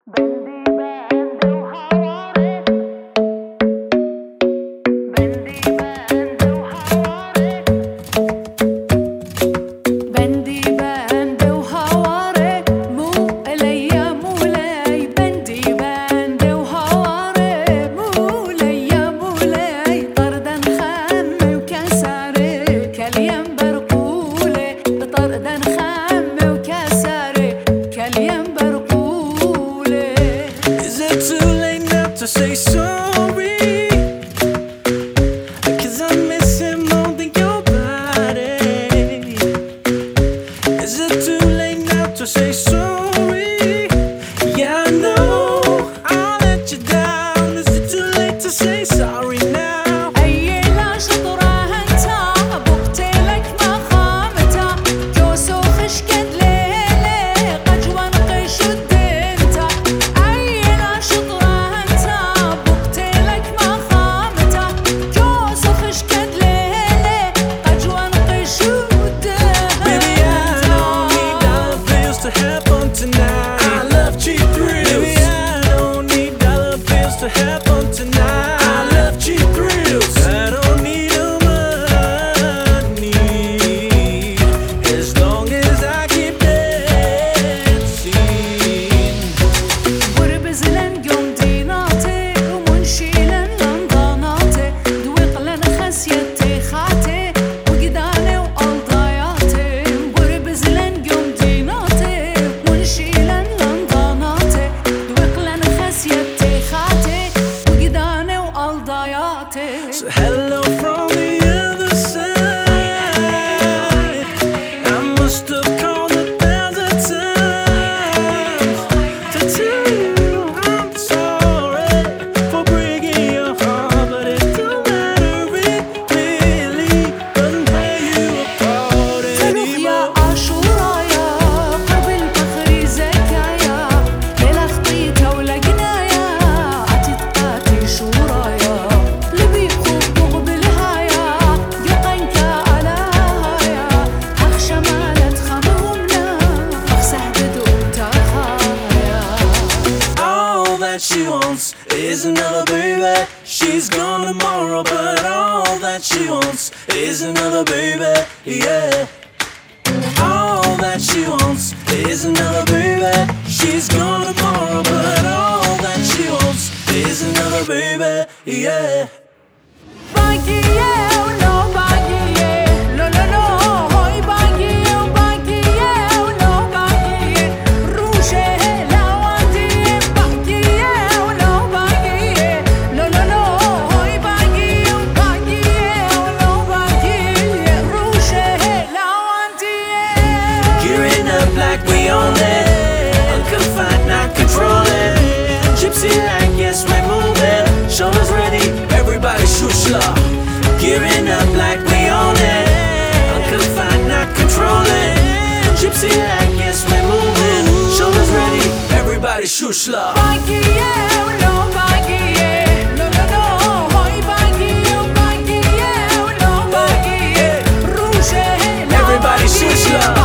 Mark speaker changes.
Speaker 1: بندي بند وحواري بندي بند وحواري بندي بند وحواري مو ليا مو لي بندي بند وحواري مو ليا مو لي طردا خم وكسري كاليم برقولي طردا خم وكسري كاليم برقولي.
Speaker 2: Is it too late now to say sorry? 'Cause I'm missing more than your body. Is it too late now to say sorry? Yeah, I know I let you down. Is it too late to say sorry now?
Speaker 1: أي لا شطرة هنتا بقتلك ما خامتا جوسو خشكد ليلي قجوان قيش الدنتا أي لا شطرة هنتا بقتلك ما خامتا جوسو خشكد ليلي قجوان قيش
Speaker 2: Baby, I don't need dollar bills to have fun tonight. I love cheap thrills. Baby, I don't need dollar bills to have fun tonight. I love cheap thrills. I don't need no money as long as I keep dancing.
Speaker 1: وربزلن قوم ديناتي ومنشيلن لنداناتي دويقلن خسيتي خاتي وقداني وقلضاياتي وربزلن قوم ديناتي ومنشيلن لنداناتي دويقلن خسيتي خاتي وقداني وقلضاياتي.
Speaker 2: So hello from the other side. I must have called 1,000 times to tell you I'm sorry for breaking your heart, but it don't matter, it really doesn't tear you apart
Speaker 1: تروح يا
Speaker 2: anymore.
Speaker 1: عاشورايا قبل فخري زكايا ليلة خطيتها ولقنايا عتتقاتي شورايا لبي خوض بالهايا يقنكا على هايا أخشى مالت خمومنا أخسح بدوتا خايا.
Speaker 2: All that she wants is another baby. She's gone tomorrow, but all that she wants is another baby. Yeah. All that she wants is another baby. She's gone tomorrow, but all that she wants is another baby. Yeah.
Speaker 1: باقية ولو باقية لو لو لو هاي باقية وباقية ولو باقية روشة لوادية باقية ولو باقية لو لو لو هاي باقية وباقية ولو باقية روشة لوادية.
Speaker 2: Gearing up like we own it. Unconfined, not controlling. Gypsy like, yes, we're moving. Shoulders ready, everybody shoot slap. Gearing up like we own it. Unconfined, not controlling. Gypsy like, yes, we're moving. Shoulders ready, everybody shoot slap.
Speaker 1: باقية ولو باقية لو لو لو هاي باقية وباقية ولو باقية روشة
Speaker 2: Everybody shoot slap.